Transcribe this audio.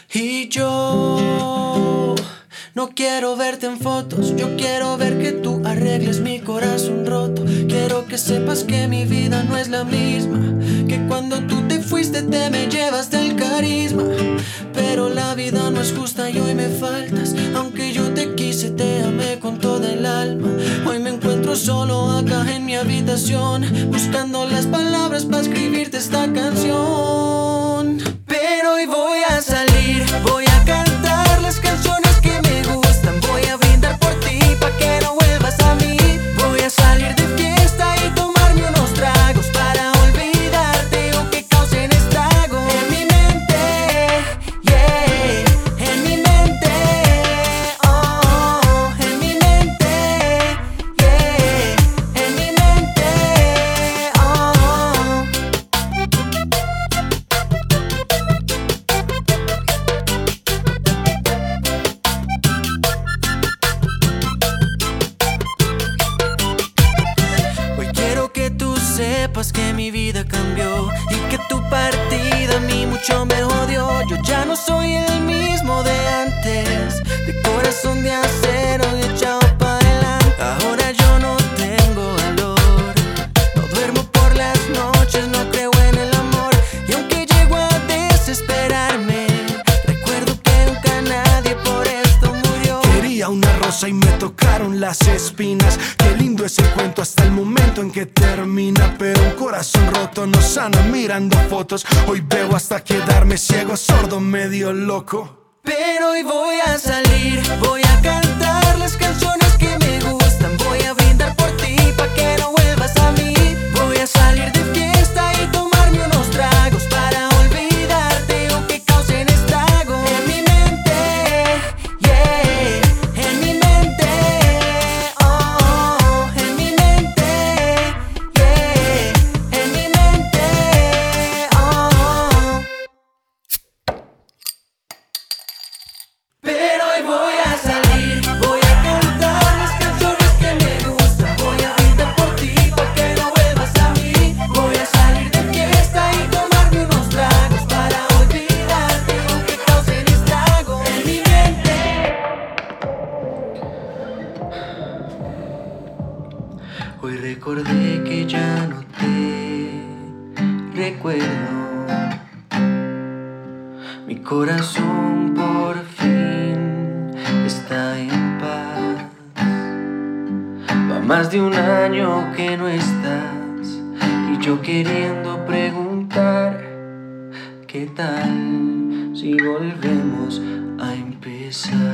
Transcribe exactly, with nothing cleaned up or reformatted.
Y yo no quiero verte en fotos, yo quiero ver que tú arregles mi corazón roto. Quiero que sepas que mi vida no es la misma, que cuando tú te fuiste te me llevaste el carisma. Pero la vida no es justa y hoy me faltas. Aunque yo te quise, te amé con toda el alma. Hoy me encuentro solo acá en mi habitación, buscando las palabras para escribirte esta canción. Pero hoy voy a salir, voy a cantar las canciones que me gustan. Voy a brindar por ti pa' que no vuelvas a mí. Voy a salir de fiesta y tomarme unos tragos para olvidarte o que causen estrago. En mi mente, yeah, en mi mente, oh, en mi mente, yeah, en mi mente, oh. Hoy quiero que tú sepas que mi vida cambió y que tu partida a mí mucho me jodió. Yo ya no soy el mismo de antes, de corazón de acero y echado pa' adelante. Ahora yo no tengo valor, no duermo por las noches, no creo en el amor. Y aunque llego a desesperarme, recuerdo que nunca nadie por esto murió. Quería una rosa y me tocaron las espinas. Qué lindo es el cuento hasta el momento en que termina. Pero un corazón roto no sana mirando fotos. Hoy veo hasta quedarme ciego, sordo, medio loco. Pero hoy voy a salir, voy a cantar las canciones que me gustan. Voy a brindar por ti pa' que no vuelvas a mí. Voy a salir de fiesta y tomarme unos tragos para olvidarte o que causen estrago. En mi mente, yeah, en mi mente, oh, en mi mente, yeah, en mi mente, oh. Pero hoy voy a salir, voy a cantar las canciones que me gustan. Voy a brindar por ti pa' que no vuelvas a mí. Voy a salir de fiesta y tomarme unos tragos para olvidarte aunque causen estrago. En mi mente. Hoy recordé que ya no te recuerdo. Mi corazón por fin está en paz. Va más de un año que no estás y yo queriendo preguntar ¿qué tal si volvemos a empezar?